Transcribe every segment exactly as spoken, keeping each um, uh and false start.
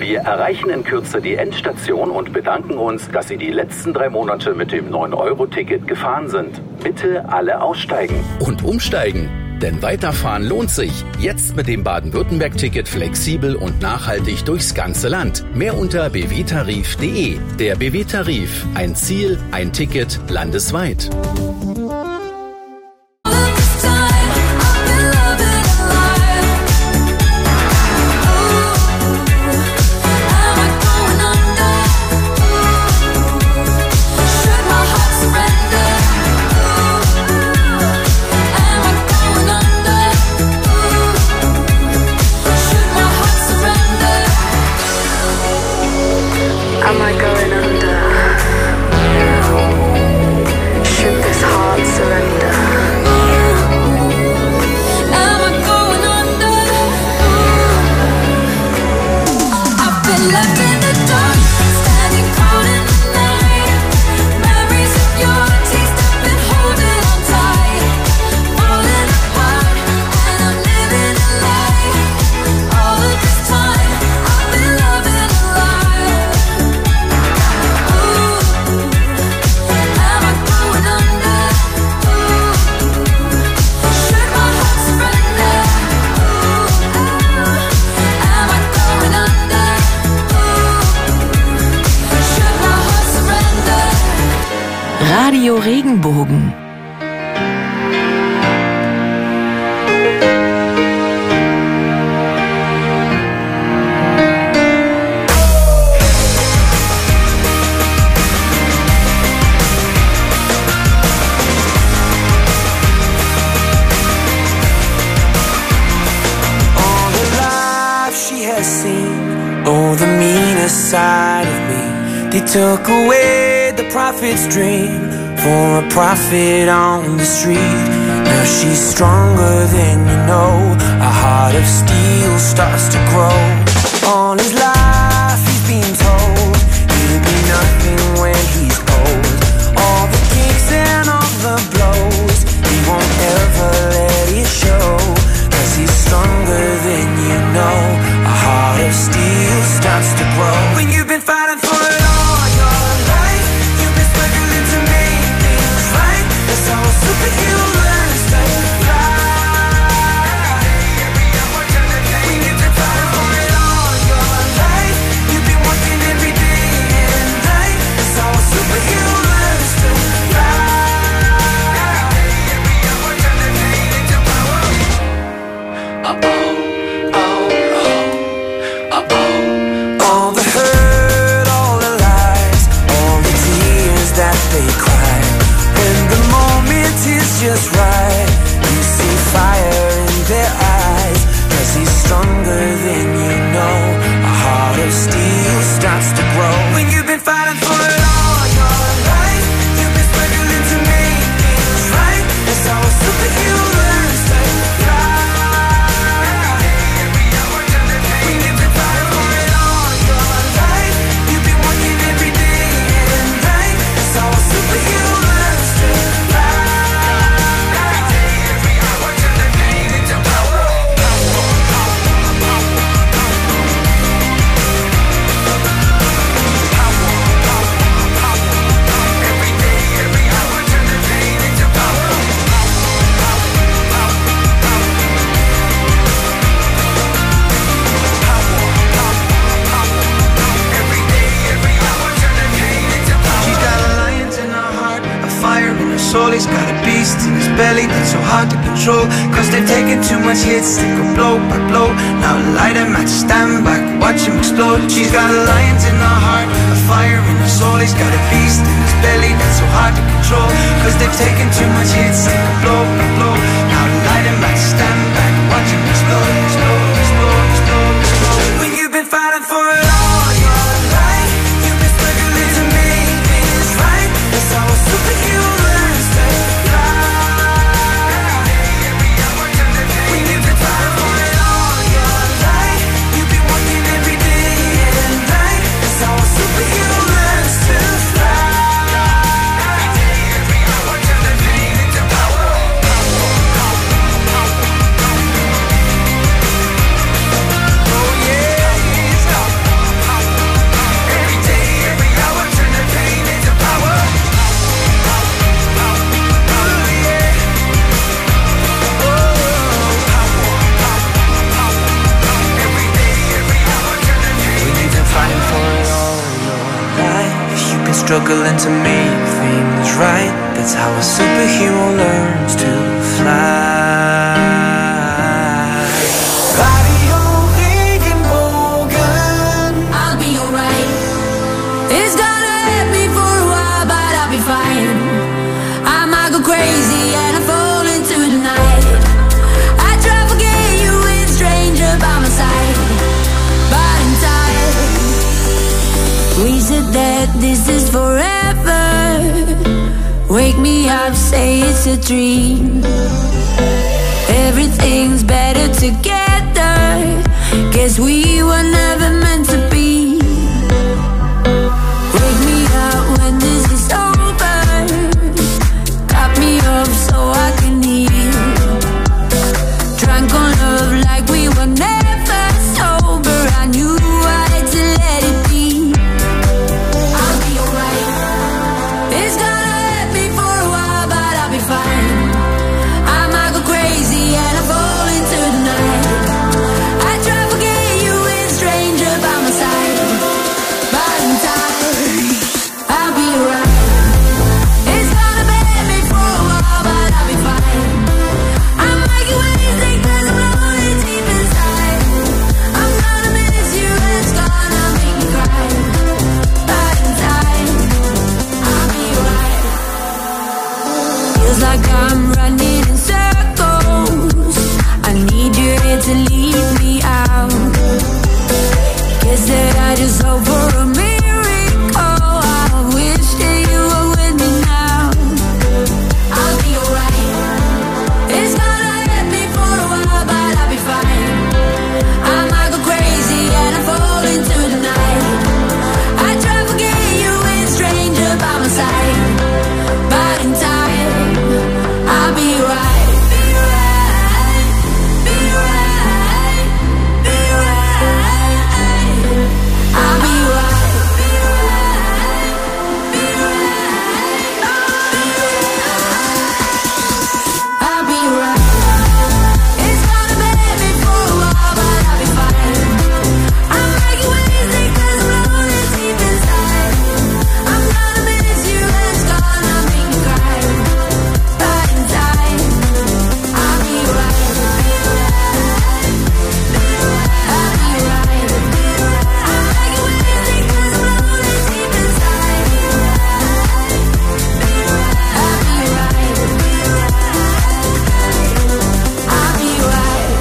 Wir erreichen in Kürze die Endstation und bedanken uns, dass Sie die letzten drei Monate mit dem neun Euro Ticket gefahren sind. Bitte alle aussteigen. Und umsteigen. Denn weiterfahren lohnt sich. Jetzt mit dem Baden-Württemberg-Ticket flexibel und nachhaltig durchs ganze Land. Mehr unter b w tarif punkt d e. Der B W-Tarif. Ein Ziel, ein Ticket, landesweit. Radio Regenbogen. All the life she has seen, oh, the meanest side of me. They took away the prophet's dream for a prophet on the street. Now she's stronger than you know. A heart of steel starts to grow. All his life he's been told he'll be nothing when he's old. All the kicks and all the blows, he won't ever let it show. Cause he's stronger than you know. A heart of steel starts to grow. When you've been fighting for it all your life, you've been struggling to make things right. That's how a superhero learns to fly. When you've been fighting for it all your life, you've been working every day and night. That's how a superhero learns to fly. Uh-oh, oh, oh, uh-oh. All the hurt, all the lies, all the tears that they cry. When the moment is just right, you see fire in their eyes. Cause he's stronger than you know. A heart of steel starts to grow. When you've been fighting for it all your life, you've been struggling to make things right. That's how a superhero learns to fly. When you've been fighting for it all your life, you've been working every day and night. That's how a superhero learns to fly. Every hour turn the pain into power. Every day, every hour turn the pain into power. Every day, every hour turn the pain into power. She's got a lion in her heart, a fire in her soul. He's got a beast in his belly that's so hard to control. Cause they've taken too much hits, they go blow by blow. Now light him at stand back, watch him explode. She's got a lion in her heart, a fire in her soul. He's got a beast in his belly that's so hard to control. Cause they've taken too much hits, they go blow by blow. Now light him at stand back, watch him explode, explode, explode, explode, explode. When you've been fighting for it all your life, you've been struggling to make things right. That's how a superhero learns to fly. When you've been fighting for it all your life, you've been working every day and night. That's how a superhero learns to fly. Every hour turn the pain into power. struggling to make things right. That's how a superhero learns to fly. Radio Regenbogen, I'll be alright. It's gonna hurt me for a while, but I'll be fine. I might go crazy and I fall into the night. I try to forget you with a stranger by my side, but in time we said that this is forever. Wake me up, say it's a dream. Everything's better together. Guess we were never meant to be. Wake me up when this is over. Cut me up so I can heal. Drunk on love like we were never sober. I knew I had to let it be. I'll be alright. It's gonna hurt me for a while, but I'll be fine. I might go crazy and I fall into the night. I try to forget you with a stranger by my side, but in time I'll be alright. It's gonna hurt me for a while, but I'll be fine. I might get wasted 'cause I'm lonely deep inside. I'm gonna miss you and it's gonna make me cry, but in time I'll be alright. Feels like I'm running in circles. I need you here to lead me out. Guess that I just hope for a miracle. I wish that you were with me now. I'll be alright. It's gonna hurt me for a while, but I'll be fine. I might go crazy and I fall into the night. I try to forget you with a stranger by my side, but in time I'll be right. Be right. Be right. Be right. I'll be right. Be right. Be right. I'll be right. It's gonna hurt me for a while, but I'll be fine. I might get wasted 'cause I'm lonely deep inside. I'm gonna miss you and it's gonna make me cry, but in time I'll be right. I'll be right. I might get wasted 'cause I'm lonely deep inside. I'll be right. I'll be right.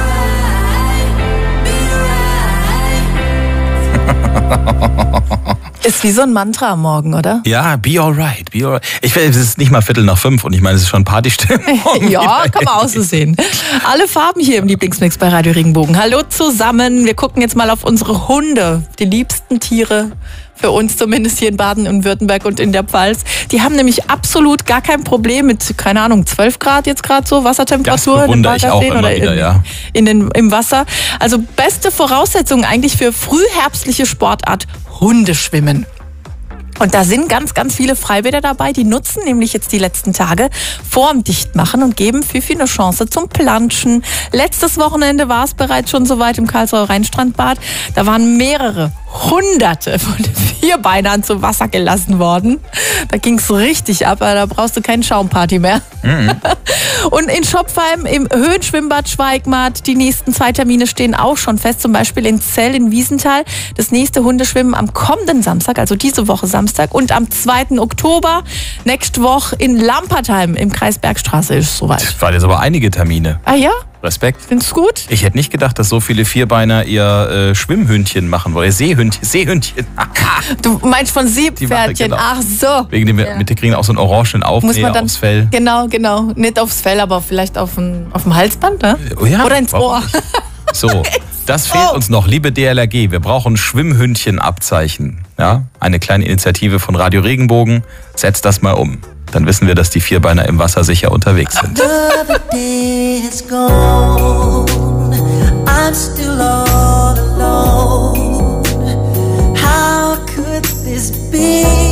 Ist wie so ein Mantra am Morgen, oder? Ja, be alright, be alright. Ich finde, es ist nicht mal Viertel nach fünf und ich meine, es ist schon Partystimmung. Ja, kann man auch so sehen. Alle Farben hier im Lieblingsmix bei Radio Regenbogen. Hallo zusammen. Wir gucken jetzt mal auf unsere Hunde. Die liebsten Tiere für uns, zumindest hier in Baden und Württemberg und in der Pfalz. Die haben nämlich absolut gar kein Problem mit, keine Ahnung, zwölf Grad jetzt gerade so, Wassertemperatur. Das bewundere ich auch immer oder wieder, in, ja. in den, im Wasser. Also beste Voraussetzungen eigentlich für frühherbstliche Sportart, Hundeschwimmen. Und da sind ganz, ganz viele Freibäder dabei, die nutzen nämlich jetzt die letzten Tage vorm Dichtmachen und geben Fifi eine Chance zum Planschen. Letztes Wochenende war es bereits schon soweit im Karlsruher Rheinstrandbad. Da waren mehrere Hunderte von Vierbeinern zu Wasser gelassen worden. Da ging es richtig ab, aber da brauchst du keine Schaumparty mehr. Mhm. Und in Schopfheim im Höhenschwimmbad Schweigmatt, die nächsten zwei Termine stehen auch schon fest, zum Beispiel in Zell in Wiesenthal. Das nächste Hundeschwimmen am kommenden Samstag, also diese Woche Samstag, und am zweiten Oktober, nächste Woche in Lampertheim im Kreis Bergstraße ist soweit. Das waren jetzt aber einige Termine. Ah ja? Respekt. Findest du gut? Ich hätte nicht gedacht, dass so viele Vierbeiner ihr äh, Schwimmhündchen machen wollen. Seehündchen. Seehündchen. Du meinst von Seepferdchen. Genau. Ach so. Wegen dem, Ja. mit, die kriegen auch so einen orangenen Aufnäher aufs Fell. Genau, genau. Nicht aufs Fell, aber vielleicht auf dem, auf dem Halsband, ne? Oh ja, oder ins warum Ohr. nicht? So, das fehlt uns noch, liebe D L R G. Wir brauchen Schwimmhündchenabzeichen. Ja, eine kleine Initiative von Radio Regenbogen. Setzt das mal um. Dann wissen wir, dass die Vierbeiner im Wasser sicher unterwegs sind. Another day is gone. I'm still all alone. How could this be?